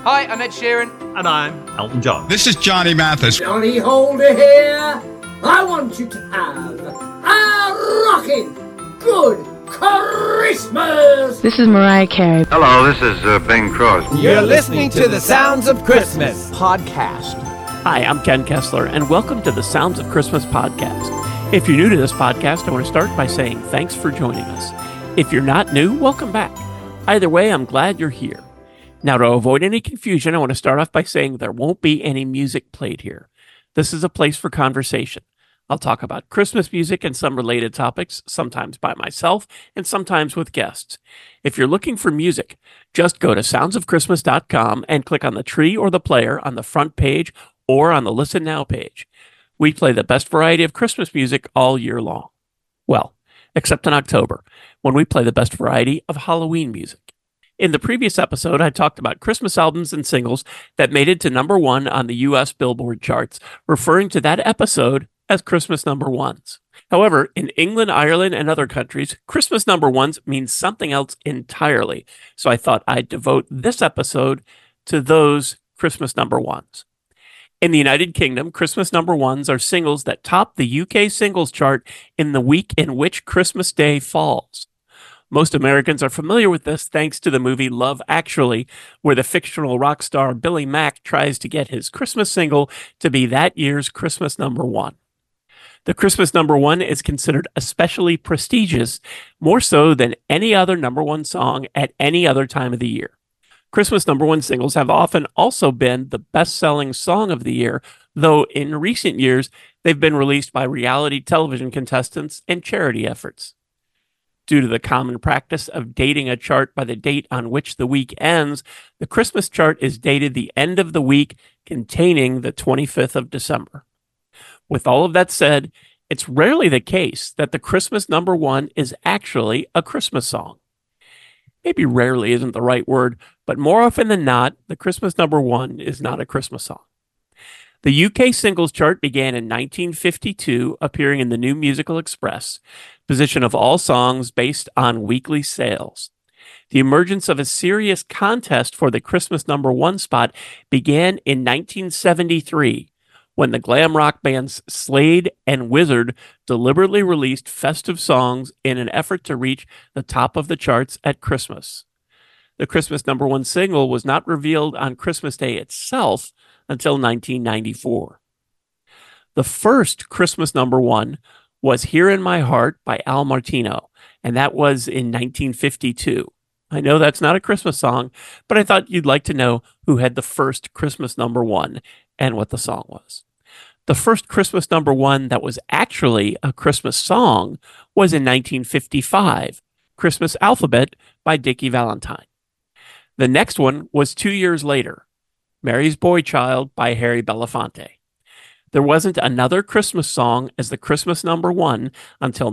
Hi, I'm Ed Sheeran. And I'm Elton John. This is Johnny Mathis. Johnny Holder here. I want you to have a rocking good Christmas. This is Mariah Carey. Hello, this is Bing Crosby. You're listening to the Sounds of Christmas podcast. Hi, I'm Ken Kessler, and welcome to the Sounds of Christmas podcast. If you're new to this podcast, I want to start by saying thanks for joining us. If you're not new, welcome back. Either way, I'm glad you're here. Now, to avoid any confusion, I want to start off by saying there won't be any music played here. This is a place for conversation. I'll talk about Christmas music and some related topics, sometimes by myself and sometimes with guests. If you're looking for music, just go to soundsofchristmas.com and click on the tree or the player on the front page or on the Listen Now page. We play the best variety of Christmas music all year long. Well, except in October, when we play the best variety of Halloween music. In the previous episode, I talked about Christmas albums and singles that made it to number one on the U.S. Billboard charts, referring to that episode as Christmas number ones. However, in England, Ireland, and other countries, Christmas number ones means something else entirely. So I thought I'd devote this episode to those Christmas number ones. In the United Kingdom, Christmas number ones are singles that top the UK singles chart in the week in which Christmas Day falls. Most Americans are familiar with this thanks to the movie Love Actually, where the fictional rock star Billy Mack tries to get his Christmas single to be that year's Christmas number one. The Christmas number one is considered especially prestigious, more so than any other number one song at any other time of the year. Christmas number one singles have often also been the best-selling song of the year, though in recent years they've been released by reality television contestants and charity efforts. Due to the common practice of dating a chart by the date on which the week ends, the Christmas chart is dated the end of the week containing the 25th of December. With all of that said, it's rarely the case that the Christmas number one is actually a Christmas song. Maybe rarely isn't the right word, but more often than not, the Christmas number one is not a Christmas song. The UK singles chart began in 1952, appearing in the New Musical Express, position of all songs based on weekly sales. The emergence of a serious contest for the Christmas number one spot began in 1973, when the glam rock bands Slade and Wizzard deliberately released festive songs in an effort to reach the top of the charts at Christmas. The Christmas number one single was not revealed on Christmas Day itself until 1994. The first Christmas number one was Here in My Heart by Al Martino, and that was in 1952. I know that's not a Christmas song, but I thought you'd like to know who had the first Christmas number one and what the song was. The first Christmas number one that was actually a Christmas song was in 1955, Christmas Alphabet by Dickie Valentine. The next one was 2 years later, Mary's Boy Child by Harry Belafonte. There wasn't another Christmas song as the Christmas number one until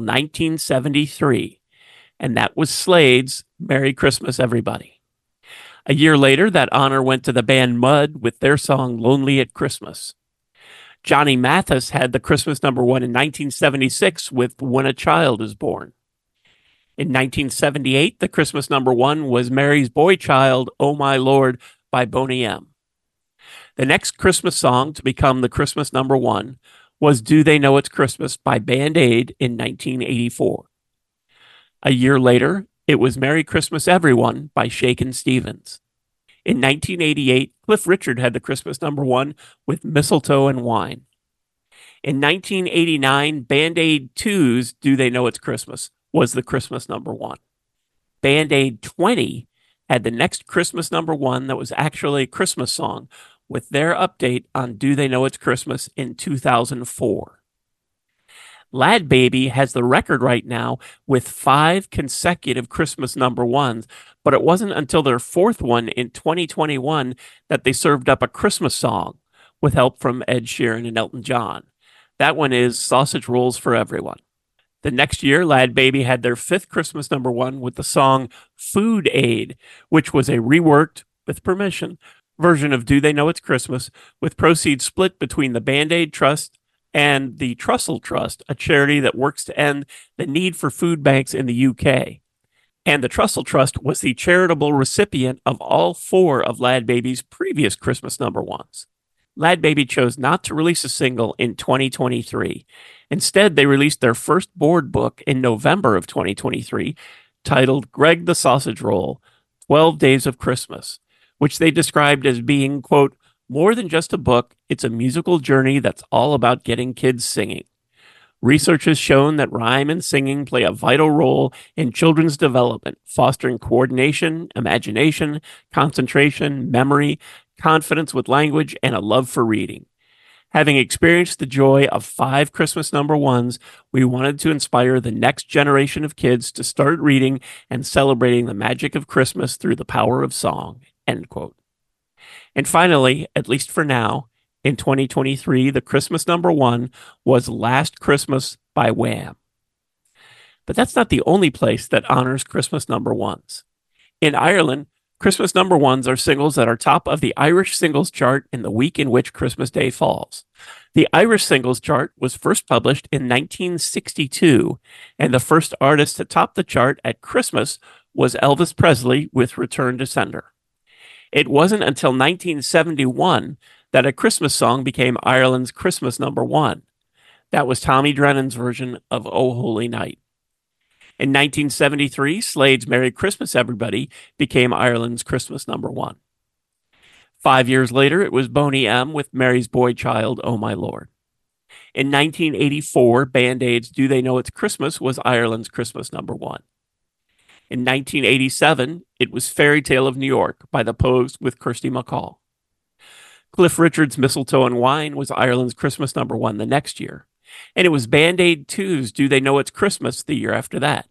1973, and that was Slade's Merry Christmas, Everybody. A year later, that honor went to the band Mud with their song Lonely at Christmas. Johnny Mathis had the Christmas number one in 1976 with When a Child is Born. In 1978, the Christmas number one was Mary's Boy Child, Oh My Lord by Boney M. The next Christmas song to become the Christmas number one was Do They Know It's Christmas by Band Aid in 1984. A year later, it was Merry Christmas Everyone by Shakin' Stevens. In 1988, Cliff Richard had the Christmas number one with Mistletoe and Wine. In 1989, Band Aid 2's Do They Know It's Christmas was the Christmas number one. Band Aid 20 had the next Christmas number one that was actually a Christmas song with their update on Do They Know It's Christmas in 2004. Lad Baby has the record right now with 5 consecutive Christmas number ones, but it wasn't until their fourth one in 2021 that they served up a Christmas song with help from Ed Sheeran and Elton John. That one is Sausage Rolls for Everyone. The next year, Lad Baby had their 5th Christmas number one with the song Food Aid, which was a reworked, with permission, version of Do They Know It's Christmas, with proceeds split between the Band Aid Trust and the Trussell Trust, a charity that works to end the need for food banks in the UK. And the Trussell Trust was the charitable recipient of all 4 of Lad Baby's previous Christmas number ones. Lad Baby chose not to release a single in 2023. Instead, they released their first board book in November of 2023, titled Greg the Sausage Roll, 12 Days of Christmas, which they described as being, quote, more than just a book, it's a musical journey that's all about getting kids singing. Research has shown that rhyme and singing play a vital role in children's development, fostering coordination, imagination, concentration, memory, confidence with language, and a love for reading. Having experienced the joy of 5 Christmas number ones, we wanted to inspire the next generation of kids to start reading and celebrating the magic of Christmas through the power of song, end quote. And finally, at least for now, in 2023, the Christmas number one was Last Christmas by Wham. But that's not the only place that honors Christmas number ones. In Ireland, Christmas number ones are singles that are top of the Irish singles chart in the week in which Christmas Day falls. The Irish singles chart was first published in 1962, and the first artist to top the chart at Christmas was Elvis Presley with Return to Sender. It wasn't until 1971 that a Christmas song became Ireland's Christmas number one. That was Tommy Drennan's version of Oh Holy Night. In 1973, Slade's Merry Christmas Everybody became Ireland's Christmas number one. 5 years later, it was Boney M. with Mary's Boy Child, Oh My Lord. In 1984, Band Aid's Do They Know It's Christmas was Ireland's Christmas number one. In 1987, it was Fairy Tale of New York by the Pogues with Kirsty MacColl. Cliff Richard's Mistletoe and Wine was Ireland's Christmas number one the next year, and it was Band Aid 2's Do They Know It's Christmas the year after that.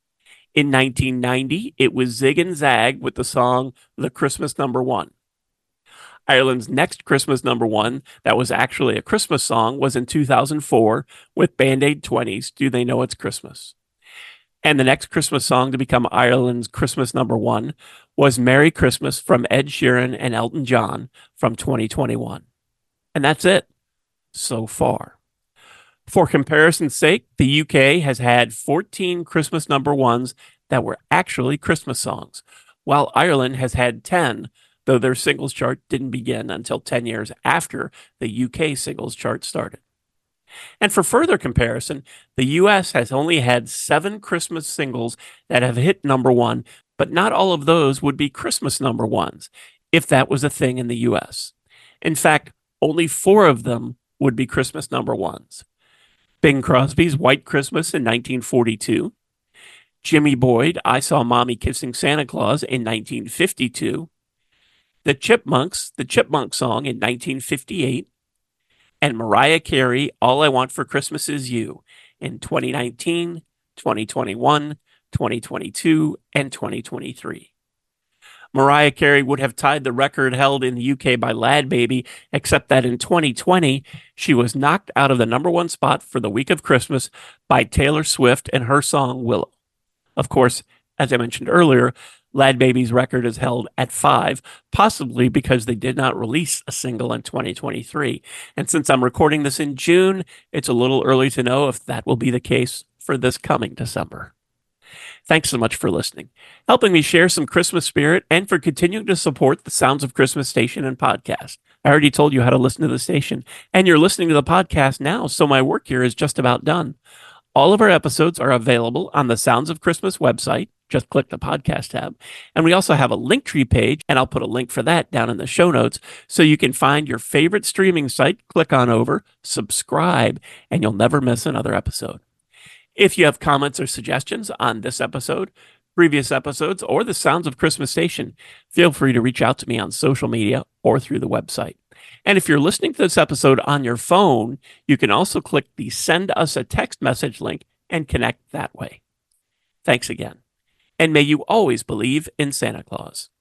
In 1990, it was Zig and Zag with the song The Christmas Number One. Ireland's next Christmas number one, that was actually a Christmas song, was in 2004 with Band Aid 20's Do They Know It's Christmas. And the next Christmas song to become Ireland's Christmas number one was Merry Christmas from Ed Sheeran and Elton John from 2021. And that's it so far. For comparison's sake, the UK has had 14 Christmas number ones that were actually Christmas songs, while Ireland has had 10, though their singles chart didn't begin until 10 years after the UK singles chart started. And for further comparison, the US has only had 7 Christmas singles that have hit number one, but not all of those would be Christmas number ones, if that was a thing in the US. In fact, only 4 of them would be Christmas number ones. Bing Crosby's White Christmas in 1942, Jimmy Boyd, I Saw Mommy Kissing Santa Claus in 1952, the Chipmunks, the Chipmunk Song in 1958, and Mariah Carey, All I Want for Christmas Is You in 2019, 2021, 2022, and 2023. Mariah Carey would have tied the record held in the UK by Lad Baby, except that in 2020, she was knocked out of the number one spot for the week of Christmas by Taylor Swift and her song Willow. Of course, as I mentioned earlier, Lad Baby's record is held at 5, possibly because they did not release a single in 2023. And since I'm recording this in June, it's a little early to know if that will be the case for this coming December. Thanks so much for listening, helping me share some Christmas spirit, and for continuing to support the Sounds of Christmas station and podcast. I already told you how to listen to the station, and you're listening to the podcast now, so my work here is just about done. All of our episodes are available on the Sounds of Christmas website. Just click the podcast tab. And we also have a Linktree page, and I'll put a link for that down in the show notes, so you can find your favorite streaming site, click on over, subscribe, and you'll never miss another episode. If you have comments or suggestions on this episode, previous episodes, or the Sounds of Christmas station, feel free to reach out to me on social media or through the website. And if you're listening to this episode on your phone, you can also click the Send Us a Text Message link and connect that way. Thanks again. And may you always believe in Santa Claus.